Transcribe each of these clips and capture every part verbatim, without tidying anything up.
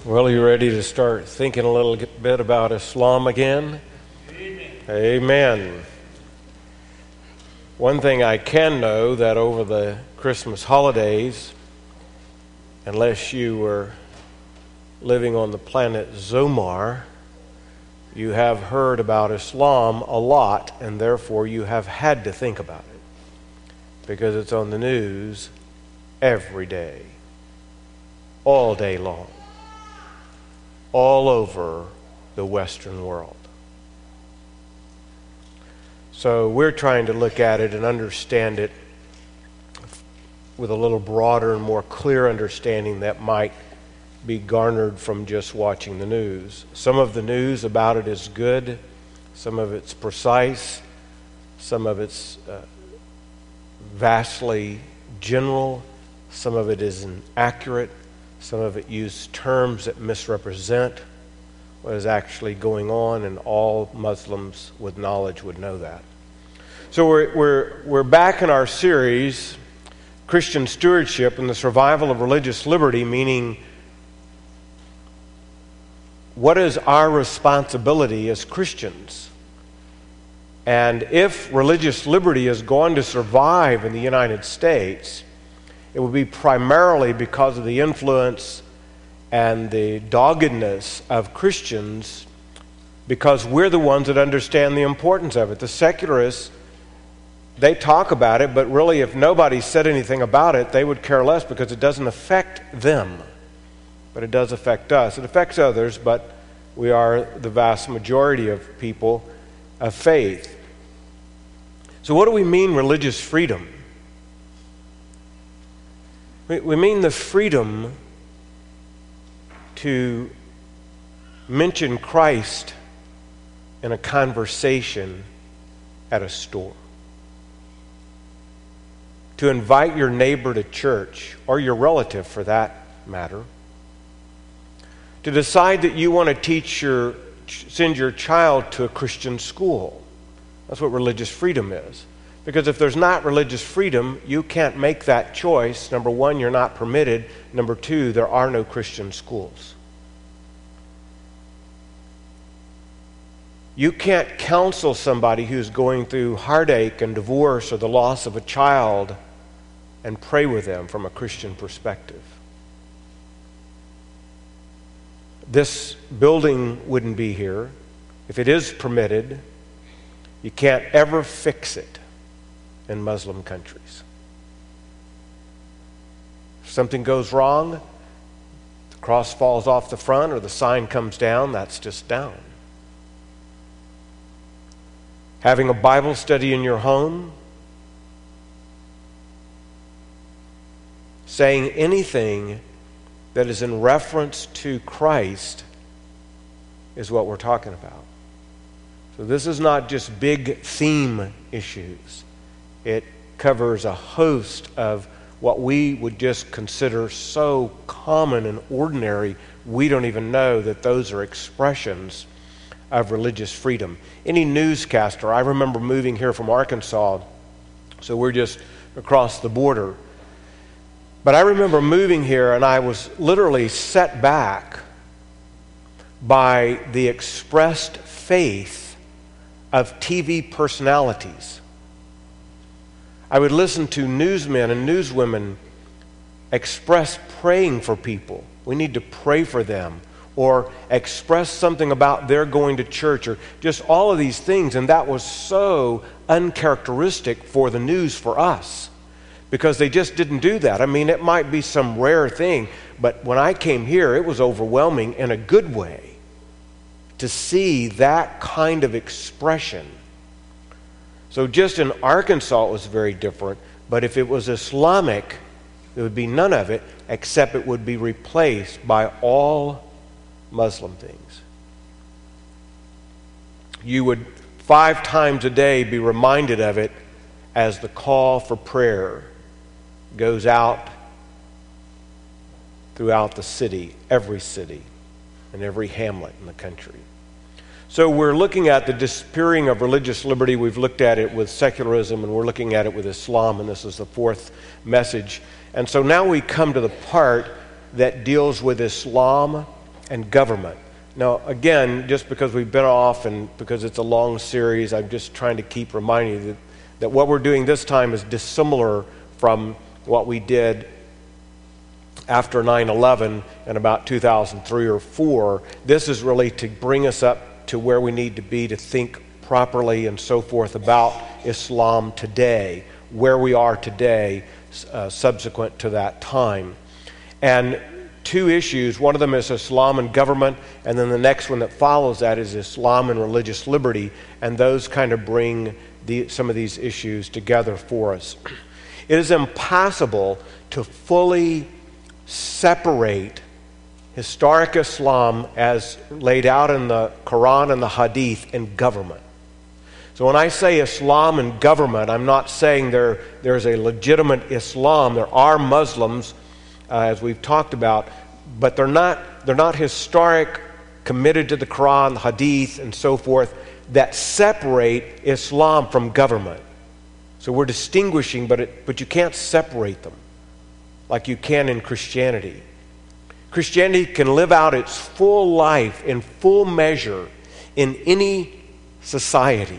Well, are you ready to start thinking a little bit about Islam again? Amen. Amen. One thing I can know that over the Christmas holidays, unless you were living on the planet Zomar, you have heard about Islam a lot, and therefore you have had to think about it because it's on the news every day, all day long, all over the Western world. So we're trying to look at it and understand it with a little broader and more clear understanding that might be garnered from just watching the news. Some of the news about it is good, some of it's precise, some of it's uh, vastly general, some of it is inaccurate, some of it uses terms that misrepresent what is actually going on, and all Muslims with knowledge would know that. So we're we're we're back in our series, Christian Stewardship and the Survival of Religious Liberty, meaning what is our responsibility as Christians? And if religious liberty is going to survive in the United States, it will be primarily because of the influence and the doggedness of Christians, because we're the ones that understand the importance of it. The secularists, they talk about it, but really if nobody said anything about it, they would care less because it doesn't affect them. But it does affect us. It affects others, but we are the vast majority of people of faith. So what do we mean religious freedom? We mean the freedom to mention Christ in a conversation at a store. To invite your neighbor to church, or your relative for that matter. To decide that you want to teach your, send your child to a Christian school. That's what religious freedom is. Because if there's not religious freedom, you can't make that choice. Number one, you're not permitted. Number two, there are no Christian schools. You can't counsel somebody who's going through heartache and divorce or the loss of a child and pray with them from a Christian perspective. This building wouldn't be here. If it is permitted, you can't ever fix it in Muslim countries. If something goes wrong, the cross falls off the front or the sign comes down, that's just down. Having a Bible study in your home, saying anything that is in reference to Christ is what we're talking about. So this is not just big theme issues. It covers a host of what we would just consider so common and ordinary, we don't even know that those are expressions of religious freedom. Any newscaster, I remember moving here from Arkansas, so we're just across the border. But I remember moving here and I was literally set back by the expressed faith of T V personalities. I would listen to newsmen and newswomen express praying for people. We need to pray for them. Or express something about their going to church, or just all of these things. And that was so uncharacteristic for the news for us, because they just didn't do that. I mean, it might be some rare thing, but when I came here, it was overwhelming in a good way to see that kind of expression. So just in Arkansas, it was very different. But if it was Islamic, there would be none of it, except it would be replaced by all Muslim things. You would five times a day be reminded of it as the call for prayer goes out throughout the city, every city, and every hamlet in the country. So we're looking at the disappearing of religious liberty. We've looked at it with secularism, and we're looking at it with Islam, and this is the fourth message. And so now we come to the part that deals with Islam and government. Now, again, just because we've been off and because it's a long series, I'm just trying to keep reminding you that, that what we're doing this time is dissimilar from what we did after nine eleven in about two thousand three or four. This is really to bring us up to where we need to be to think properly and so forth about Islam today, where we are today, uh, subsequent to that time. And two issues, one of them is Islam and government, and then the next one that follows that is Islam and religious liberty, and those kind of bring the, some of these issues together for us. It is impossible to fully separate historic Islam as laid out in the Quran and the Hadith and government. So when I say Islam and government, I'm not saying there there's a legitimate Islam. There are Muslims, uh, as we've talked about, but they're not they're not historic, committed to the Quran, the Hadith, and so forth, that separate Islam from government. So we're distinguishing, but it, but you can't separate them like you can in Christianity. Christianity can live out its full life in full measure in any society.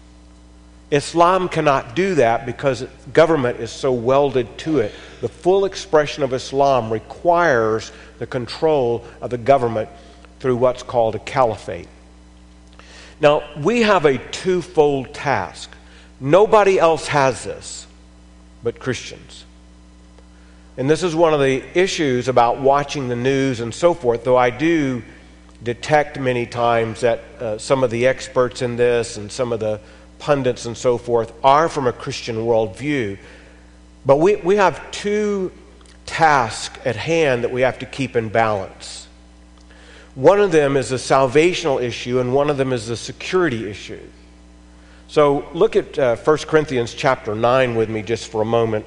Islam cannot do that because government is so welded to it. The full expression of Islam requires the control of the government through what's called a caliphate. Now, we have a twofold task. Nobody else has this but Christians. And this is one of the issues about watching the news and so forth, though I do detect many times that uh, some of the experts in this and some of the pundits and so forth are from a Christian worldview. But we, we have two tasks at hand that we have to keep in balance. One of them is a salvational issue, and one of them is a security issue. So look at uh, First Corinthians chapter nine with me just for a moment.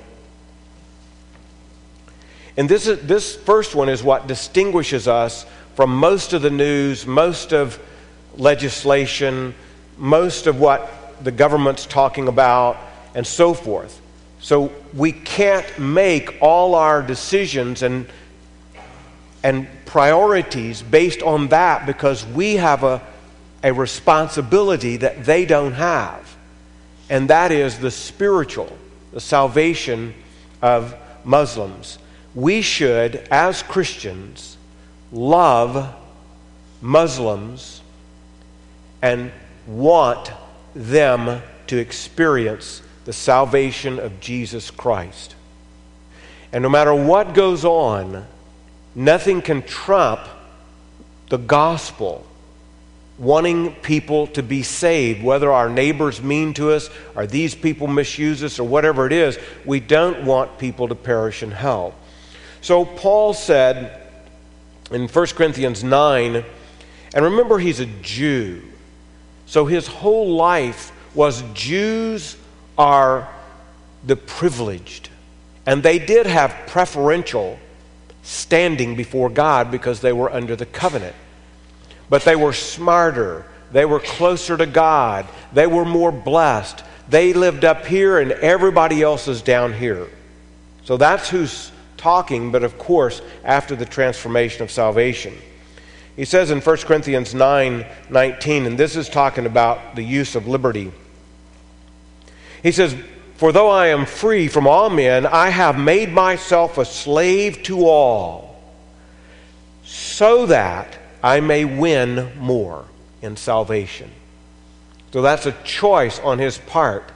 And this is, this first one is what distinguishes us from most of the news, most of legislation, most of what the government's talking about, and so forth. So we can't make all our decisions and, and priorities based on that because we have a, a responsibility that they don't have. And that is the spiritual, the salvation of Muslims. We should, as Christians, love Muslims and want them to experience the salvation of Jesus Christ. And no matter what goes on, nothing can trump the gospel, wanting people to be saved, whether our neighbors mean to us or these people misuse us or whatever it is. We don't want people to perish in hell. So Paul said in First Corinthians nine, and remember he's a Jew, so his whole life was Jews are the privileged, and they did have preferential standing before God because they were under the covenant. But they were smarter, they were closer to God, they were more blessed. They lived up here and everybody else is down here. So that's who's talking, but of course after the transformation of salvation. He says in First Corinthians nine nineteen, and this is talking about the use of liberty. He says, "For though I am free from all men, I have made myself a slave to all, so that I may win more in salvation." So that's a choice on his part.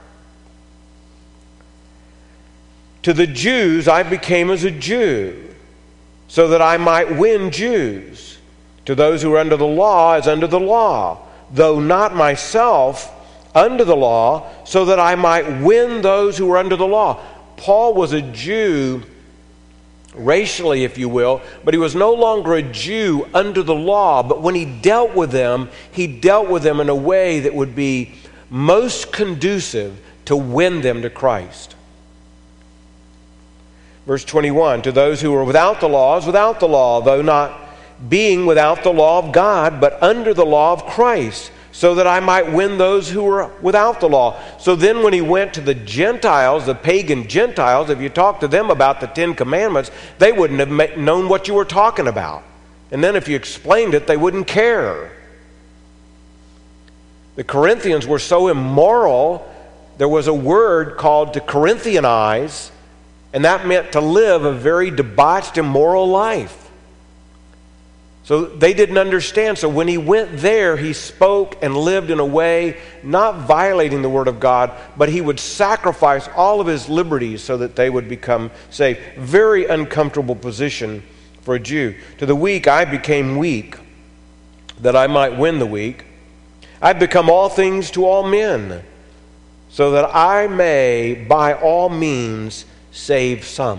"To the Jews I became as a Jew, so that I might win Jews. To those who are under the law as under the law, though not myself under the law, so that I might win those who are under the law." Paul was a Jew racially, if you will, but he was no longer a Jew under the law. But when he dealt with them, he dealt with them in a way that would be most conducive to win them to Christ. Verse twenty-one, "To those who are without the law is without the law, though not being without the law of God, but under the law of Christ, so that I might win those who were without the law." So then when he went to the Gentiles, the pagan Gentiles, if you talked to them about the Ten Commandments, they wouldn't have known what you were talking about. And then if you explained it, they wouldn't care. The Corinthians were so immoral, there was a word called to Corinthianize, and that meant to live a very debauched, immoral life. So they didn't understand. So when he went there, he spoke and lived in a way not violating the Word of God, but he would sacrifice all of his liberties so that they would become saved. Very uncomfortable position for a Jew. To the weak I became weak, that I might win the weak. I've become all things to all men, so that I may by all means save some.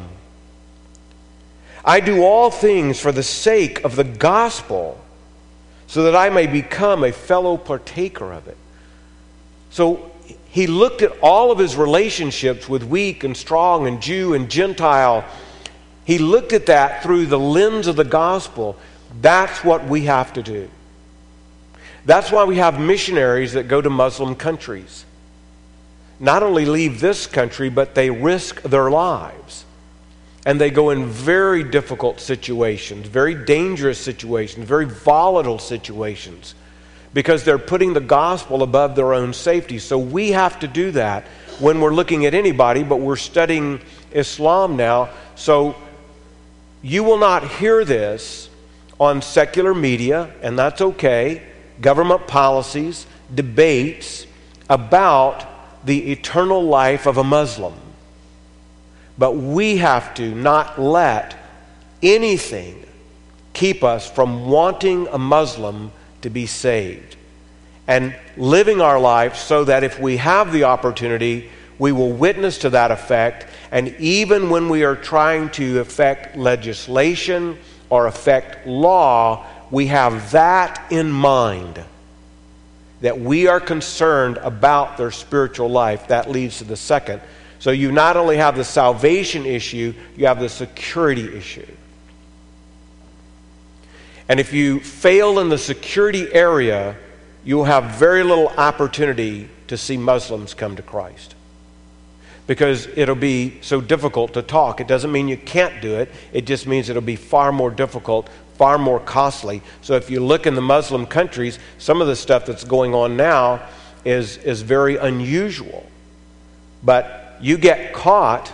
I do all things for the sake of the gospel, so that I may become a fellow partaker of it. So he looked at all of his relationships with weak and strong and Jew and Gentile. He looked at that through the lens of the gospel. That's what we have to do. That's why we have missionaries that go to Muslim countries. Not only leave this country, but they risk their lives. And they go in very difficult situations, very dangerous situations, very volatile situations, because they're putting the gospel above their own safety. So we have to do that when we're looking at anybody, but we're studying Islam now. So you will not hear this on secular media, and that's okay, government policies, debates about the eternal life of a Muslim. But we have to not let anything keep us from wanting a Muslim to be saved and living our life so that if we have the opportunity, we will witness to that effect. And even when we are trying to affect legislation or affect law, we have that in mind, that we are concerned about their spiritual life. That leads to the second. So you not only have the salvation issue, you have the security issue. And if you fail in the security area, you'll have very little opportunity to see Muslims come to Christ, because it'll be so difficult to talk. It doesn't mean you can't do it. It just means it'll be far more difficult, far more costly. So if you look in the Muslim countries, some of the stuff that's going on now is, is very unusual. But you get caught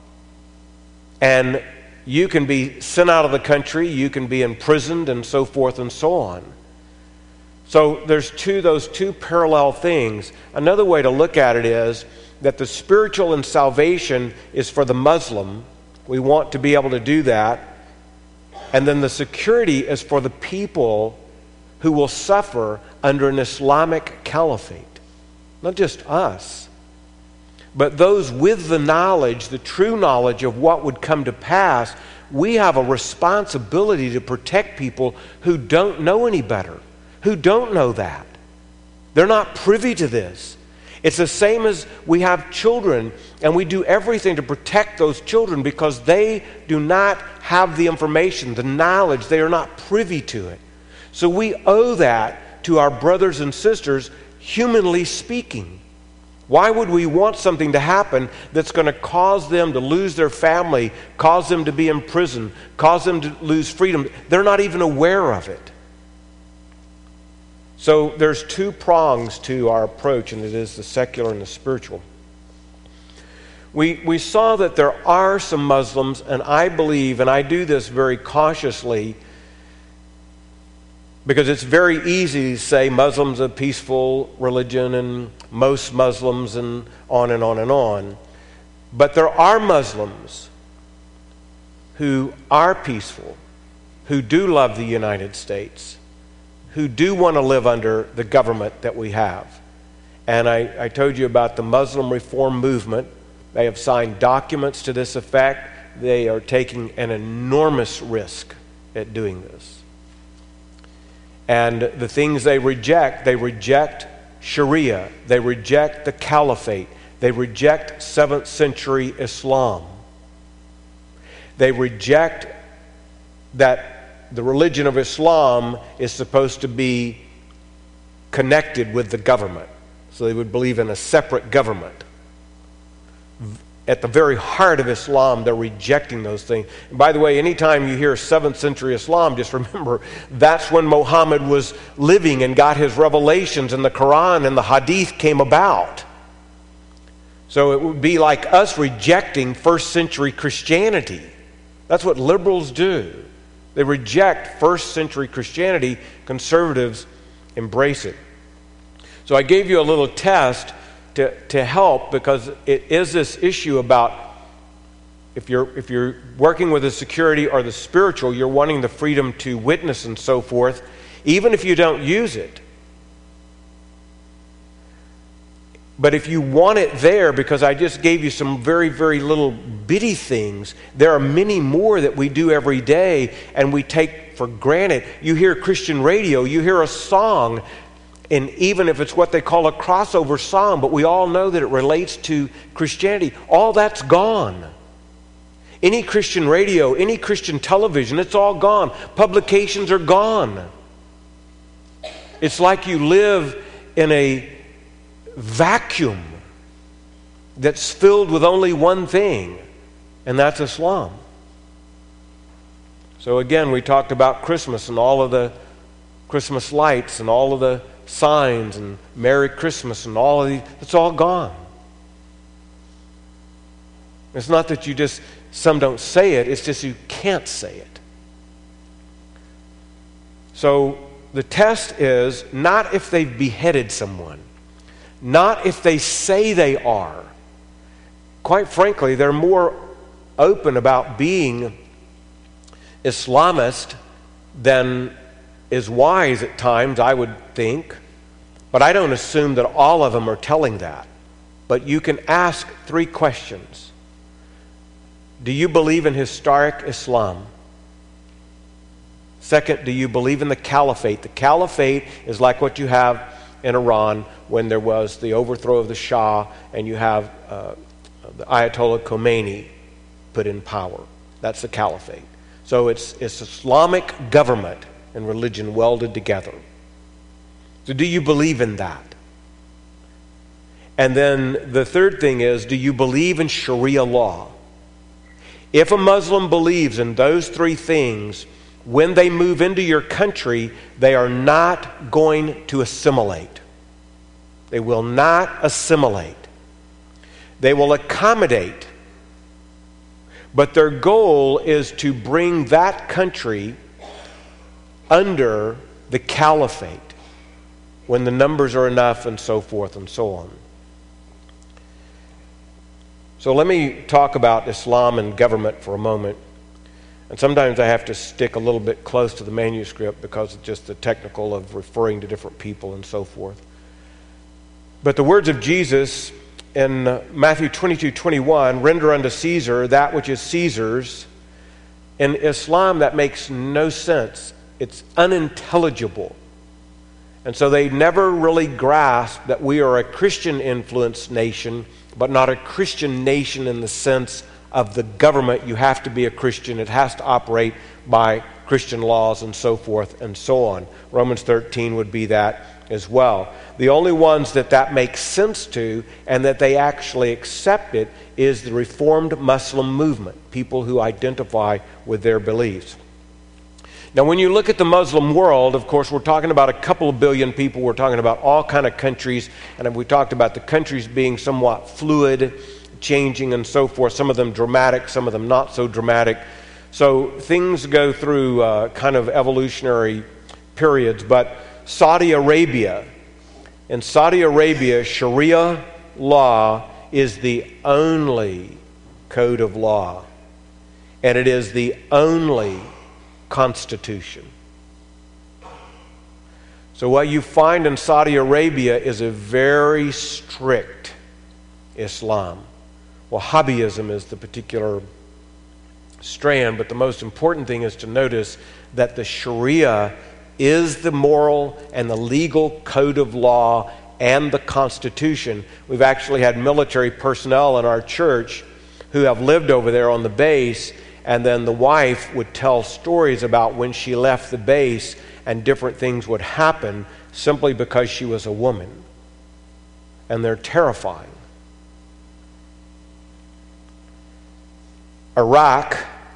and you can be sent out of the country, you can be imprisoned, and so forth and so on. So there's two those two parallel things. Another way to look at it is that the spiritual and salvation is for the Muslim. We want to be able to do that. And then the security is for the people who will suffer under an Islamic caliphate. Not just us, but those with the knowledge, the true knowledge of what would come to pass. We have a responsibility to protect people who don't know any better, who don't know that. They're not privy to this. It's the same as we have children, and we do everything to protect those children because they do not have the information, the knowledge. They are not privy to it. So we owe that to our brothers and sisters, humanly speaking. Why would we want something to happen that's going to cause them to lose their family, cause them to be in prison, cause them to lose freedom? They're not even aware of it. So there's two prongs to our approach, and it is the secular and the spiritual. We, we saw that there are some Muslims, and I believe, and I do this very cautiously, because it's very easy to say Muslims are a peaceful religion and most Muslims and on and on and on. But there are Muslims who are peaceful, who do love the United States, who do want to live under the government that we have. And I, I told you about the Muslim Reform Movement. They have signed documents to this effect. They are taking an enormous risk at doing this. And the things they reject, they reject Sharia, they reject the Caliphate, they reject seventh century Islam. They reject that the religion of Islam is supposed to be connected with the government. So they would believe in a separate government. at the very heart of Islam, they're rejecting those things. And by the way, anytime you hear seventh century Islam, just remember that's when Muhammad was living and got his revelations, and the Quran and the Hadith came about. So it would be like us rejecting first century Christianity. That's what liberals do. They reject first century Christianity. Conservatives embrace it. So I gave you a little test to, to help, because it is this issue about if you're, if you're working with the security or the spiritual, you're wanting the freedom to witness and so forth, even if you don't use it. But if you want it there, because I just gave you some very, very little bitty things, there are many more that we do every day and we take for granted. You hear Christian radio, you hear a song, and even if it's what they call a crossover song, but we all know that it relates to Christianity, all that's gone. Any Christian radio, any Christian television, it's all gone. Publications are gone. It's like you live in a vacuum that's filled with only one thing, and that's Islam. So again, we talked about Christmas and all of the Christmas lights and all of the signs and Merry Christmas and all of these. It's all gone. It's not that you just, some don't say it, it's just you can't say it. So the test is not if they've beheaded someone, not if they say they are. Quite frankly, they're more open about being Islamist than is wise at times, I would think. But I don't assume that all of them are telling that. But you can ask three questions. Do you believe in historic Islam? Second, do you believe in the caliphate? The caliphate is like what you have in Iran when there was the overthrow of the Shah and you have uh, the Ayatollah Khomeini put in power. That's the caliphate. So it's, it's Islamic government and religion welded together. So do you believe in that? And then the third thing is, do you believe in Sharia law? If a Muslim believes in those three things, when they move into your country, they are not going to assimilate. They will not assimilate. They will accommodate. But their goal is to bring that country under the caliphate when the numbers are enough and so forth and so on. So let me talk about Islam and government for a moment. And sometimes I have to stick a little bit close to the manuscript because of just the technical of referring to different people and so forth. But the words of Jesus in Matthew twenty-two twenty-one, render unto Caesar that which is Caesar's. In Islam, that makes no sense. It's unintelligible. And so they never really grasp that we are a Christian-influenced nation, but not a Christian nation in the sense of the government. You have to be a Christian. It has to operate by Christian laws and so forth and so on. Romans thirteen would be that as well. The only ones that that makes sense to and that they actually accept it is the Reformed Muslim movement, people who identify with their beliefs. Now, when you look at the Muslim world, of course, we're talking about a couple of billion people. We're talking about all kind of countries. And we talked about the countries being somewhat fluid, changing and so forth. Some of them dramatic, some of them not so dramatic. So things go through uh, kind of evolutionary periods. But Saudi Arabia, in Saudi Arabia, Sharia law is the only code of law. And it is the only constitution. So what you find in Saudi Arabia is a very strict Islam. Wahhabism is the particular strand, but the most important thing is to notice that the Sharia is the moral and the legal code of law and the Constitution. We've actually had military personnel in our church who have lived over there on the base, and then the wife would tell stories about when she left the base and different things would happen simply because she was a woman. And they're terrifying. Iraq,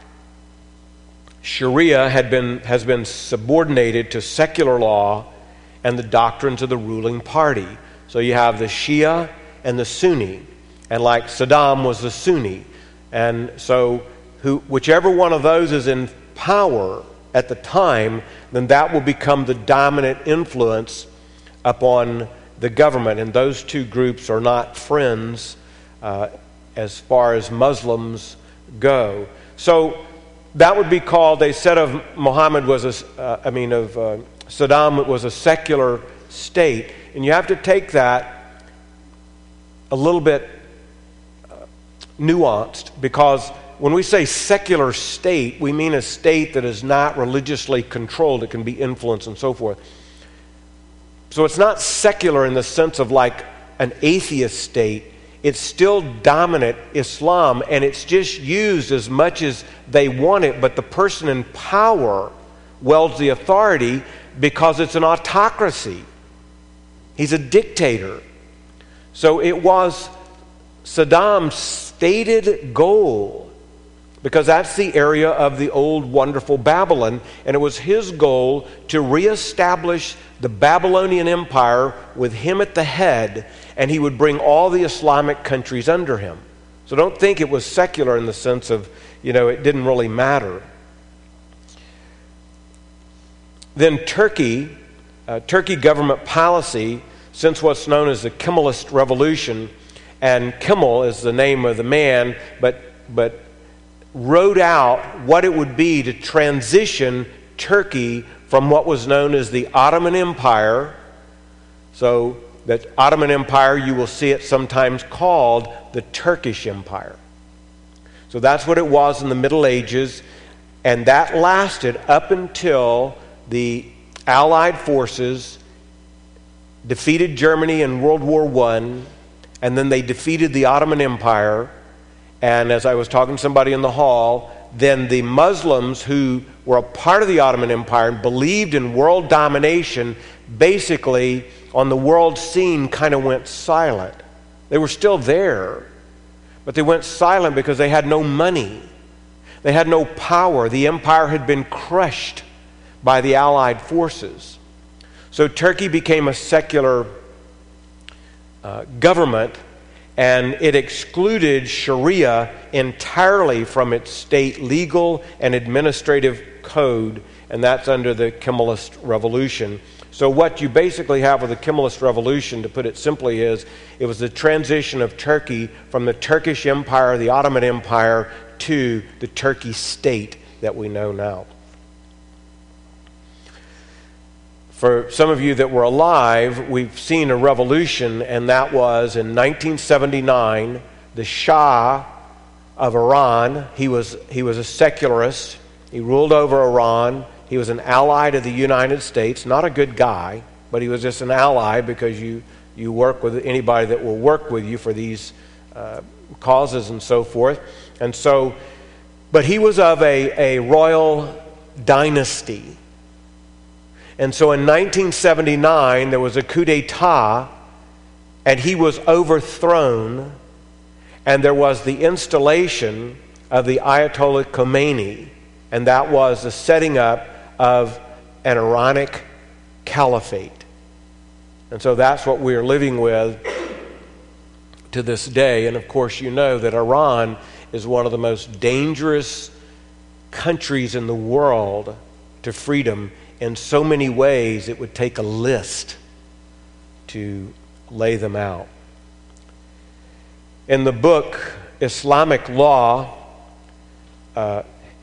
Sharia had been, has been subordinated to secular law and the doctrines of the ruling party. So you have the Shia and the Sunni, and like Saddam was the Sunni. And so who, whichever one of those is in power at the time, then that will become the dominant influence upon the government. And those two groups are not friends uh, as far as Muslims go. So that would be called, they said of Muhammad was a, uh, I mean of uh, Saddam was a secular state. And you have to take that a little bit uh, nuanced, because when we say secular state, we mean a state that is not religiously controlled. It can be influenced and so forth. So it's not secular in the sense of like an atheist state. It's still dominant Islam, and it's just used as much as they want it, but the person in power wields the authority because it's an autocracy. He's a dictator. So it was Saddam's stated goal, because that's the area of the old wonderful Babylon, and it was his goal to reestablish the Babylonian Empire with him at the head, and he would bring all the Islamic countries under him. So don't think it was secular in the sense of, you know, it didn't really matter. Then Turkey, uh, Turkey government policy, since what's known as the Kemalist Revolution, and Kemal is the name of the man, but but wrote out what it would be to transition Turkey from what was known as the Ottoman Empire. So that Ottoman Empire, you will see it sometimes called the Turkish Empire. So that's what it was in the Middle Ages, and that lasted up until the Allied forces defeated Germany in World War One, and then they defeated the Ottoman Empire. And as I was talking to somebody in the hall, then the Muslims who were a part of the Ottoman Empire and believed in world domination, basically on the world scene kind of went silent. They were still there, but they went silent because they had no money. They had no power. The empire had been crushed by the Allied forces. So Turkey became a secular uh, government, and it excluded Sharia entirely from its state legal and administrative code, and that's under the Kemalist Revolution. So what you basically have with the Kemalist Revolution, to put it simply, is it was the transition of Turkey from the Turkish Empire, the Ottoman Empire, to the Turkey state that we know now. For some of you that were alive, we've seen a revolution, and that was in nineteen seventy-nine, the Shah of Iran. He was, he was a secularist. He ruled over Iran. He was an ally to the United States. Not a good guy, but he was just an ally because you, you work with anybody that will work with you for these uh, causes and so forth. And so, but he was of a, a royal dynasty. And so in nineteen seventy-nine, there was a coup d'etat, and he was overthrown, and there was the installation of the Ayatollah Khomeini, and that was the setting up of an Iranic caliphate. And so that's what we're living with to this day. And of course, you know that Iran is one of the most dangerous countries in the world to freedom. In so many ways, it would take a list to lay them out. In the book Islamic Law, uh,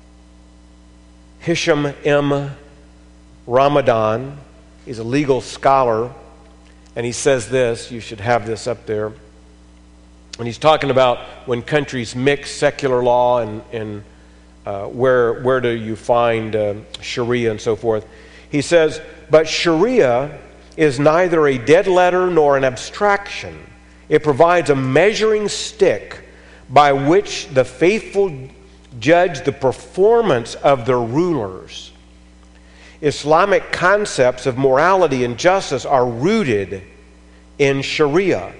Hisham M. Ramadan, he's a legal scholar, and he says this, you should have this up there, and he's talking about when countries mix secular law and, and uh, where, where do you find uh, Sharia and so forth. He says, but Sharia is neither a dead letter nor an abstraction. It provides a measuring stick by which the faithful judge the performance of their rulers. Islamic concepts of morality and justice are rooted in Sharia.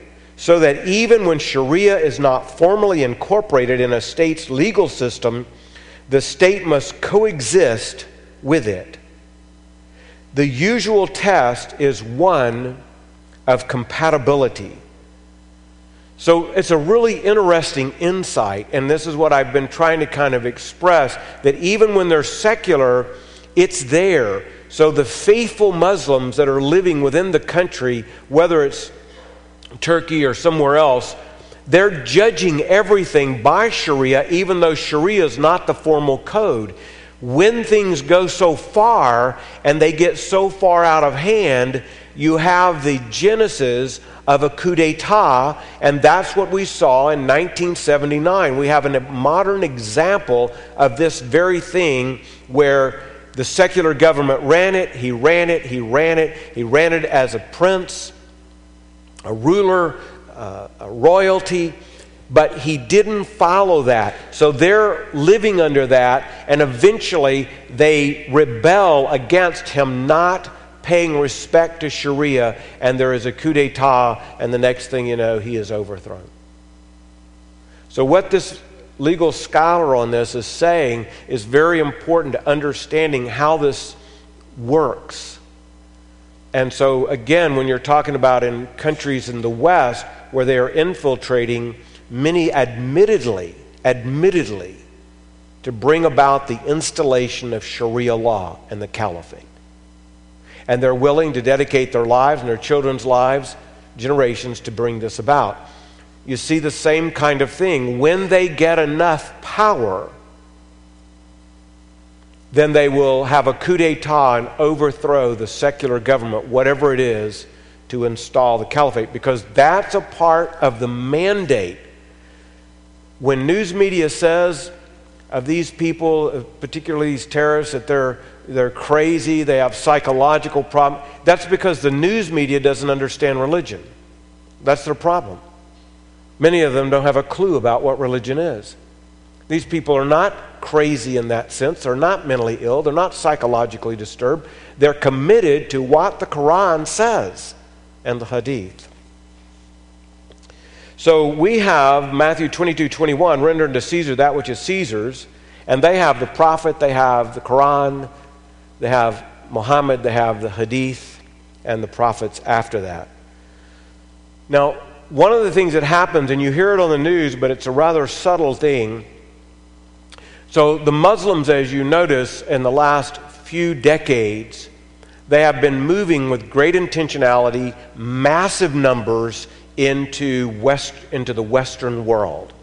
so that even when Sharia is not formally incorporated in a state's legal system, the state must coexist with it. The usual test is one of compatibility. So it's a really interesting insight, and this is what I've been trying to kind of express, that even when they're secular, it's there. So the faithful Muslims that are living within the country, whether it's Turkey or somewhere else, they're judging everything by Sharia, even though Sharia is not the formal code. When things go so far and they get so far out of hand, you have the genesis of a coup d'etat, and that's what we saw in nineteen seventy-nine. We have a modern example of this very thing where the secular government ran it, he ran it, he ran it, he ran it as a prince, a ruler, uh, a royalty, but he didn't follow that. So they're living under that, and eventually they rebel against him not paying respect to Sharia, and there is a coup d'etat, and the next thing you know, he is overthrown. So what this legal scholar on this is saying is very important to understanding how this works. And so again, when you're talking about in countries in the West where they are infiltrating, many admittedly, admittedly, to bring about the installation of Sharia law and the caliphate. And they're willing to dedicate their lives and their children's lives, generations, to bring this about. You see the same kind of thing. When they get enough power, then they will have a coup d'etat and overthrow the secular government, whatever it is, to install the caliphate, because that's a part of the mandate. When news media says of these people, particularly these terrorists, that they're they're crazy, they have psychological problems, that's because the news media doesn't understand religion. That's their problem. Many of them don't have a clue about what religion is. These people are not crazy in that sense. They're not mentally ill. They're not psychologically disturbed. They're committed to what the Quran says and the Hadith. So we have Matthew twenty-two twenty-one, render unto Caesar that which is Caesar's, and they have the prophet, they have the Quran, they have Muhammad, they have the Hadith, and the prophets after that. Now, one of the things that happens, and you hear it on the news, but it's a rather subtle thing. So the Muslims, as you notice, in the last few decades, they have been moving with great intentionality, massive numbers into west into the Western world,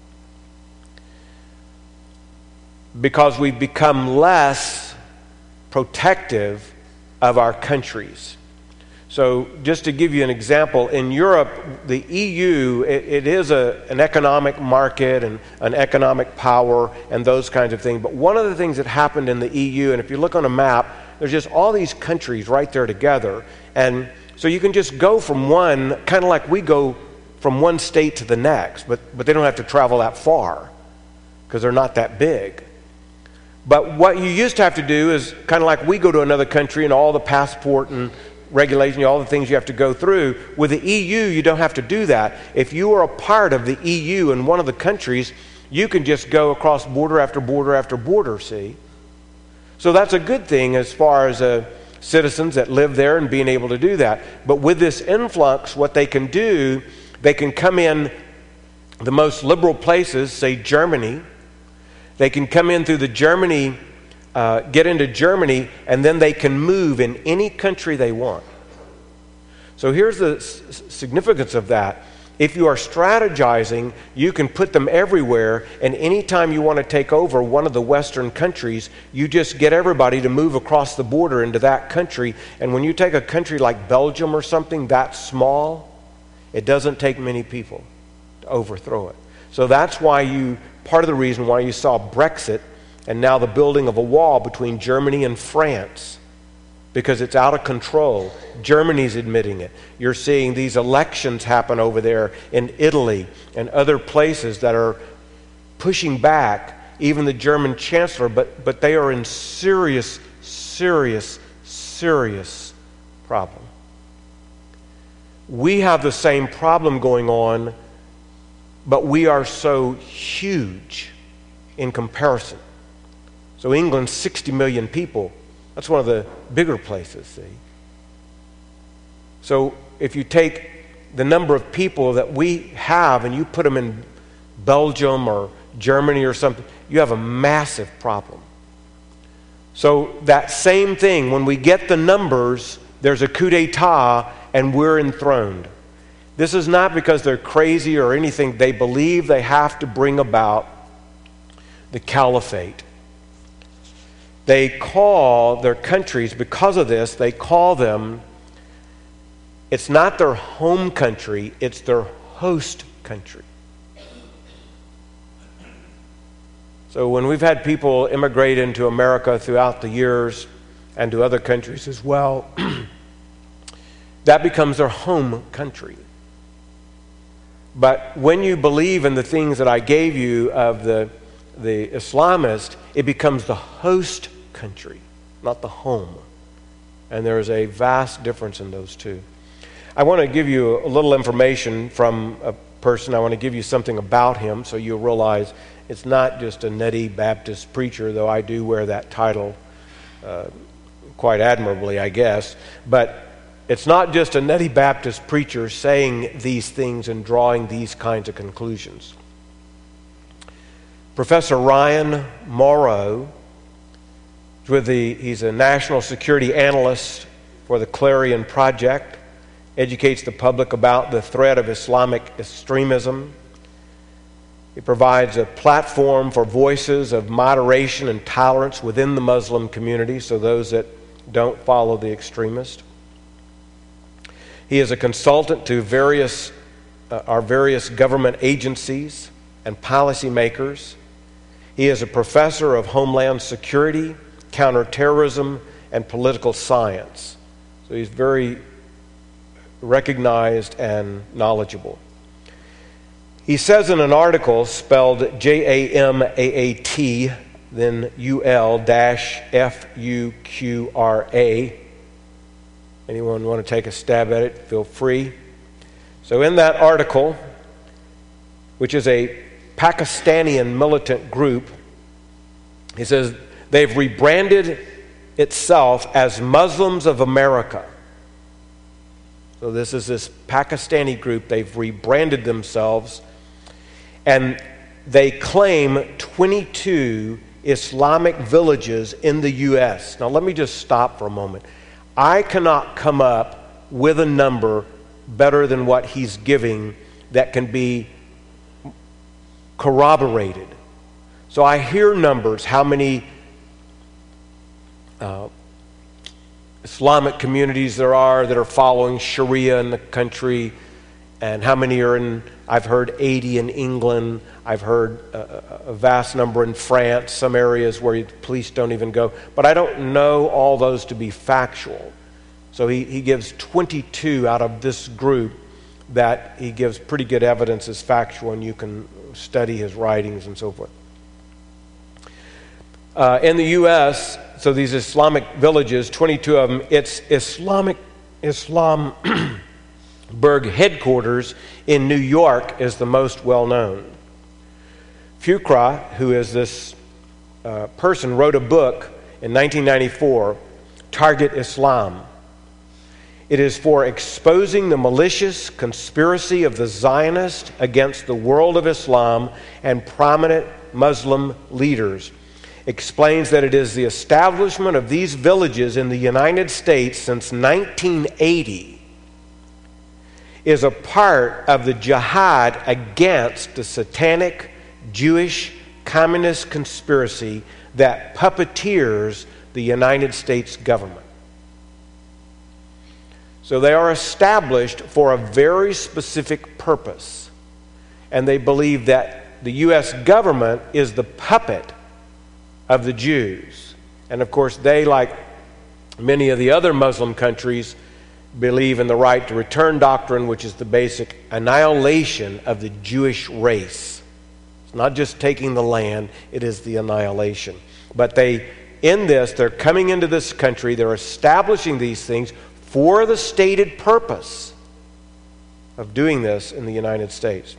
because we've become less protective of our countries. So just to give you an example, in Europe, the E U, it, it is a, an economic market and an economic power and those kinds of things. But one of the things that happened in the E U, and if you look on a map, there's just all these countries right there together. And so you can just go from one, kind of like we go from one state to the next, but, but they don't have to travel that far because they're not that big. But what you used to have to do is kind of like we go to another country and all the passport and regulation, all the things you have to go through. With the E U, you don't have to do that. If you are a part of the E U in one of the countries, you can just go across border after border after border, see? So that's a good thing as far as uh, citizens that live there and being able to do that. But with this influx, what they can do, they can come in the most liberal places, say Germany. They can come in through the Germany, uh, get into Germany, and then they can move in any country they want. So here's the s- significance of that. If you are strategizing, you can put them everywhere, and anytime you want to take over one of the Western countries, you just get everybody to move across the border into that country. And when you take a country like Belgium or something that small, it doesn't take many people to overthrow it. So that's why you, part of the reason why you saw Brexit and now the building of a wall between Germany and France, because it's out of control. Germany's admitting it. You're seeing these elections happen over there in Italy and other places that are pushing back even the German chancellor, but, but they are in serious, serious, serious problem. We have the same problem going on, but we are so huge in comparison. So England's sixty million people. That's one of the bigger places, see. So if you take the number of people that we have and you put them in Belgium or Germany or something, you have a massive problem. So that same thing, when we get the numbers, there's a coup d'etat and we're enthroned. This is not because they're crazy or anything. They believe they have to bring about the caliphate. They call their countries, because of this, they call them, it's not their home country, it's their host country. So when we've had people immigrate into America throughout the years and to other countries as well, that becomes their home country. But when you believe in the things that I gave you of the, the Islamist, it becomes the host country, not the home. And there is a vast difference in those two. I want to give you a little information from a person. I want to give you something about him so you'll realize it's not just a nutty Baptist preacher, though I do wear that title uh, quite admirably, I guess. But it's not just a nutty Baptist preacher saying these things and drawing these kinds of conclusions. Professor Ryan Morrow, with the, he's a national security analyst for the Clarion Project, educates the public about the threat of Islamic extremism. He provides a platform for voices of moderation and tolerance within the Muslim community, so those that don't follow the extremist. He is a consultant to various uh, our various government agencies and policymakers. He is a professor of Homeland Security, counterterrorism, and political science. So he's very recognized and knowledgeable. He says in an article spelled J A M A A T, then U L dash F U Q R A. Anyone want to take a stab at it? Feel free. So in that article, which is a Pakistani militant group, he says they've rebranded itself as Muslims of America. So this is this Pakistani group. They've rebranded themselves, and they claim twenty-two Islamic villages in the U S. Now let me just stop for a moment. I cannot come up with a number better than what he's giving that can be corroborated. So I hear numbers, how many uh, Islamic communities there are that are following Sharia in the country, and how many are in, I've heard eighty in England, I've heard a, a vast number in France, some areas where police don't even go, but I don't know all those to be factual. So he, he gives twenty-two out of this group that he gives pretty good evidence as factual, and you can study his writings and so forth. Uh, in the U S, so these Islamic villages, twenty-two of them, it's Islamic Islam Berg headquarters in New York is the most well-known. Fuqra, who is this uh, person, wrote a book in nineteen ninety-four, Target Islam. It is for exposing the malicious conspiracy of the Zionists against the world of Islam and prominent Muslim leaders. Explains that it is the establishment of these villages in the United States since nineteen eighty is a part of the jihad against the satanic Jewish communist conspiracy that puppeteers the United States government. So they are established for a very specific purpose, and they believe that the U S government is the puppet of the Jews. And of course they, like many of the other Muslim countries, believe in the right to return doctrine, which is the basic annihilation of the Jewish race. It's not just taking the land, it is the annihilation. But they, in this, they're coming into this country, they're establishing these things for the stated purpose of doing this in the United States.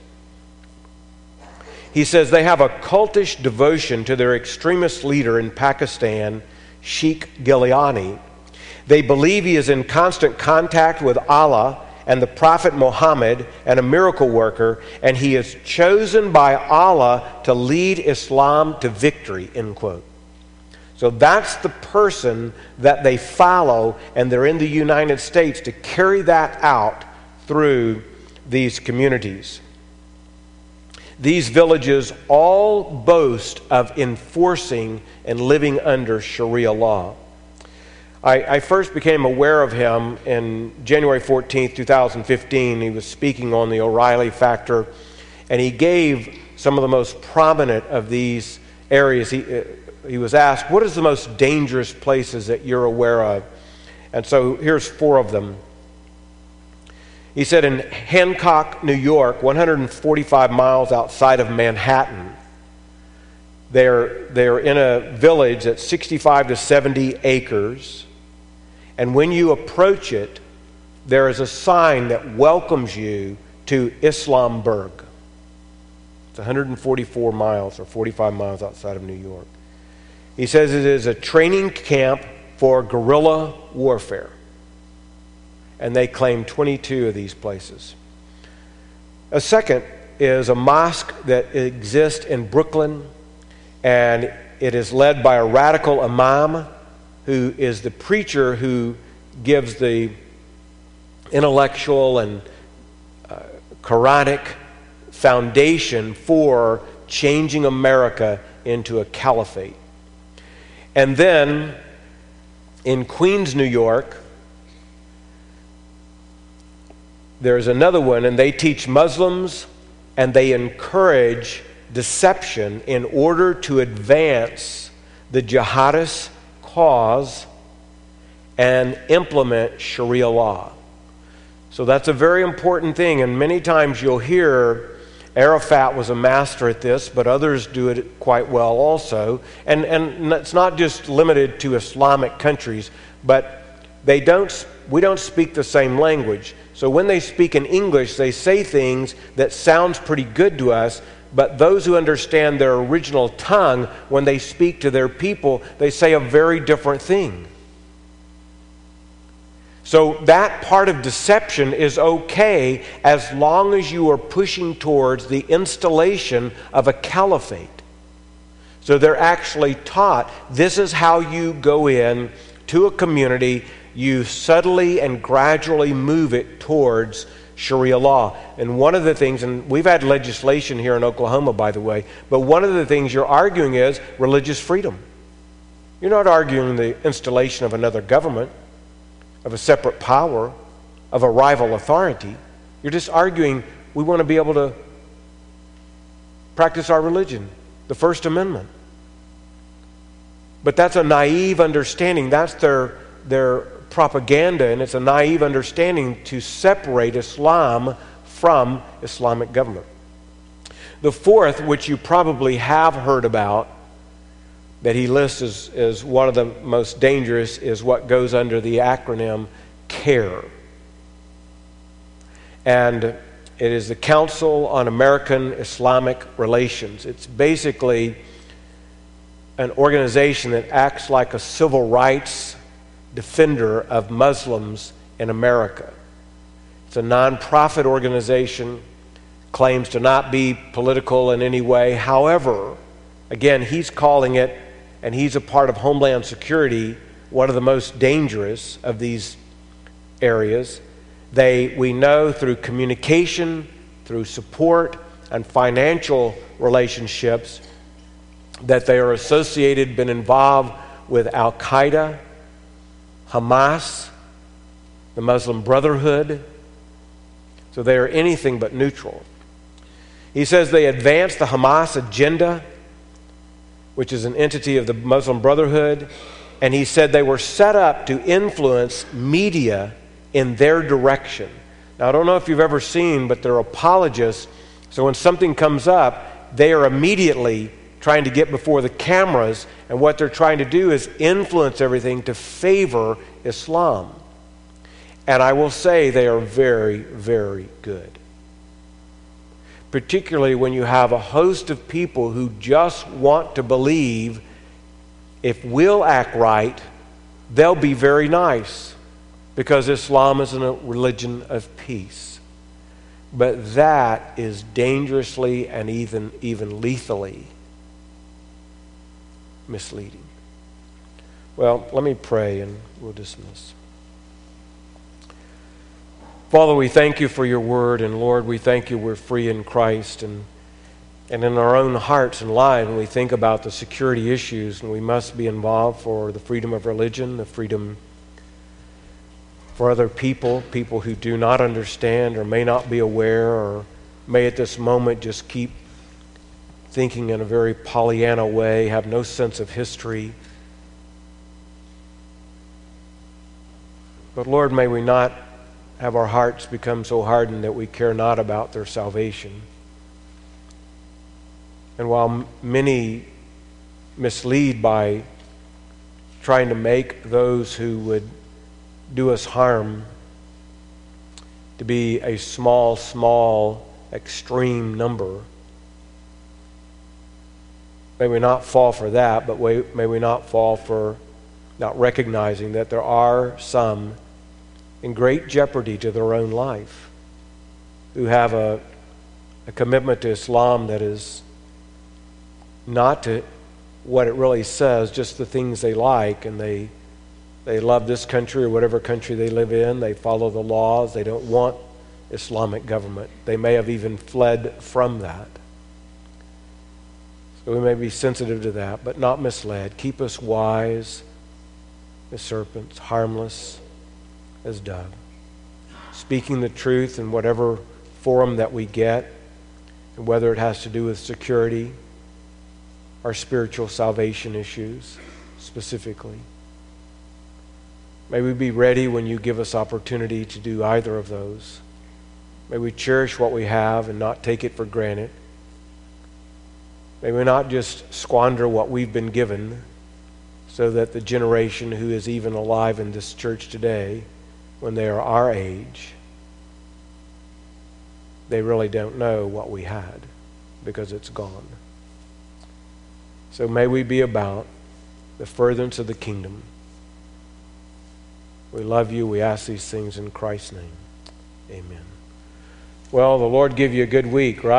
He says they have a cultish devotion to their extremist leader in Pakistan, Sheikh Giuliani. They believe he is in constant contact with Allah and the Prophet Muhammad and a miracle worker, and he is chosen by Allah to lead Islam to victory, end quote. So that's the person that they follow, and they're in the United States to carry that out through these communities. These villages all boast of enforcing and living under Sharia law. I, I first became aware of him in January fourteenth, twenty fifteen. He was speaking on the O'Reilly Factor, and he gave some of the most prominent of these areas. He, he was asked, what is the most dangerous places that you're aware of? And so here's four of them. He said in Hancock, New York, one hundred forty-five miles outside of Manhattan, they're, they're in a village that's sixty-five to seventy acres. And when you approach it, there is a sign that welcomes you to Islamburg. It's one hundred forty-four miles or forty-five miles outside of New York. He says it is a training camp for guerrilla warfare. And they claim twenty-two of these places. A second is a mosque that exists in Brooklyn, and it is led by a radical imam who is the preacher who gives the intellectual and uh, Quranic foundation for changing America into a caliphate. And then in Queens, New York, there's another one, and they teach Muslims and they encourage deception in order to advance the jihadist cause and implement Sharia law. So that's a very important thing, and many times you'll hear Arafat was a master at this, but others do it quite well also. And, and it's not just limited to Islamic countries, but they don't, we don't speak the same language. So when they speak in English, they say things that sounds pretty good to us, but those who understand their original tongue, when they speak to their people, they say a very different thing. So that part of deception is okay as long as you are pushing towards the installation of a caliphate. So they're actually taught, this is how you go in to a community, you subtly and gradually move it towards Sharia law. And one of the things, and we've had legislation here in Oklahoma, by the way, but one of the things you're arguing is religious freedom. You're not arguing the installation of another government, of a separate power, of a rival authority. You're just arguing we want to be able to practice our religion, the First Amendment. But that's a naive understanding. That's their, their propaganda, and it's a naive understanding to separate Islam from Islamic government. The fourth, which you probably have heard about, that he lists as, as one of the most dangerous, is what goes under the acronym CARE. And it is the Council on American Islamic Relations. It's basically an organization that acts like a civil rights defender of Muslims in America. It's a nonprofit organization, claims to not be political in any way. However, again, he's calling it, and he's a part of Homeland Security, one of the most dangerous of these areas. They, we know through communication, through support, and financial relationships that they are associated, been involved with Al-Qaeda, Hamas, the Muslim Brotherhood. So they are anything but neutral. He says they advance the Hamas agenda, which is an entity of the Muslim Brotherhood, and he said they were set up to influence media in their direction. Now, I don't know if you've ever seen, but they're apologists, so when something comes up, they are immediately trying to get before the cameras, and what they're trying to do is influence everything to favor Islam. And I will say they are very, very good. Particularly when you have a host of people who just want to believe if we'll act right, they'll be very nice, because Islam is a religion of peace. But that is dangerously and even, even lethally misleading. Well, let me pray and we'll dismiss. Father, we thank you for your word, and Lord, we thank you we're free in Christ, and and in our own hearts and lives when we think about the security issues, and we must be involved for the freedom of religion, the freedom for other people, people who do not understand or may not be aware or may at this moment just keep thinking in a very Pollyanna way, have no sense of history. But Lord, may we not have our hearts become so hardened that we care not about their salvation. And while many mislead by trying to make those who would do us harm to be a small, small, extreme number, may we not fall for that, but may we not fall for not recognizing that there are some in great jeopardy to their own life who have a, a commitment to Islam that is not to what it really says, just the things they like, and they they love this country or whatever country they live in. They follow the laws. They don't want Islamic government. They may have even fled from that. So we may be sensitive to that, but not misled. Keep us wise as serpents, harmless as dove, speaking the truth in whatever forum that we get, and whether it has to do with security, our spiritual salvation issues specifically. May we be ready when you give us opportunity to do either of those. May we cherish what we have and not take it for granted. May we not just squander what we've been given so that the generation who is even alive in this church today, when they are our age, they really don't know what we had because it's gone. So may we be about the furtherance of the kingdom. We love you. We ask these things in Christ's name. Amen. Well, the Lord give you a good week, right?